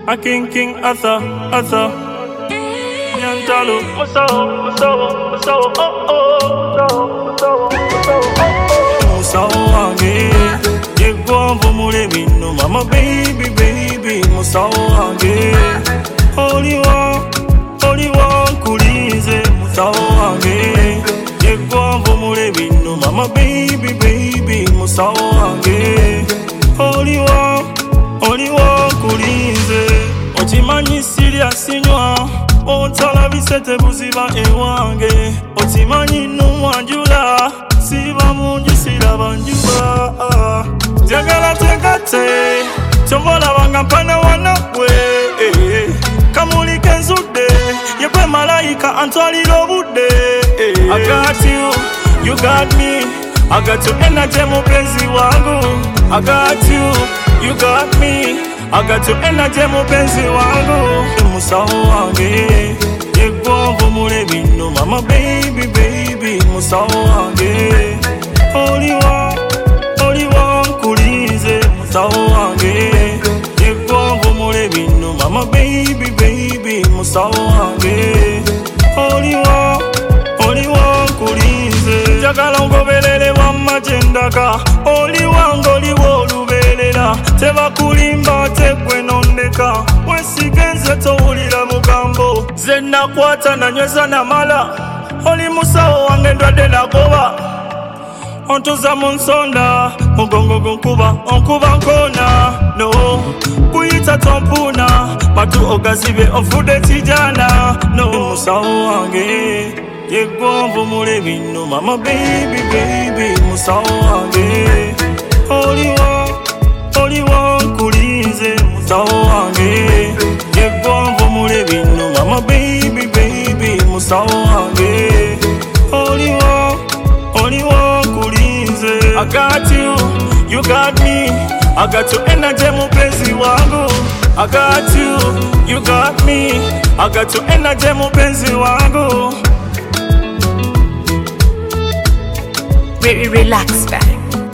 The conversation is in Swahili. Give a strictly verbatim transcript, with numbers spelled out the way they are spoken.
A king, king, Arthur, Arthur. Nyantalo, Musawo, Musawo, Musawo, oh oh, Musawo, Musawo, Musawo, Musawo wange. Yegwa mvumule bino, mama baby, baby, Musawo wange. Holy one, holy one, kulize, Musawo wange. Yegwa mvumule bino, mama baby, baby, Musawo wange. Holy one, holy one, kulize. Ochimanyi serious nywa. Ontala bisete buziba ewange. Otimanyi numwanjula. Siba munju siraba njuba. Jagala tekate. Tombola wanga mpana wanakwe. Kamuli kenzude. Yekwe malaika antwalira budde. I got you, you got me. I got you energy mupenzi wangu. I got you, you got me. I got you energy mupenzi wangu. Musawo wange. Yegwa mvumule bino, mama baby, baby, Musawo wange. Holy one, holy one, kulize, Musawo wange. Yegwa mvumule bino, mama baby, baby, Musawo wange. Holy one, holy one, kulize. Jagala ngobelele wa majendaka. Holy one, holy one, lubelela. Teba kulimba tekwe nondeka. Wesigenze towulira mugambo. Zena kwata na nyweza na mala. Holy Musawo wange ndwadde nagoba. Ontuza munsonda. Mugongo gunkuba, onkuba nkona. No, kuyita tompuna. Matu ogazibe ofude tijana. No, Musawo wange. Yegwa mvumule bino, mama baby, baby, Musawo wange. Holy one, holy one, kulize, Musawo wange. Yegwa mvumule bino, mama baby, baby, Musawo wange. Holy one, holy one, kulize. I got you, you got me. I got you energy mupenzi wangu. I got you, you got me. I got you energy mupenzi wangu. Relax, bang.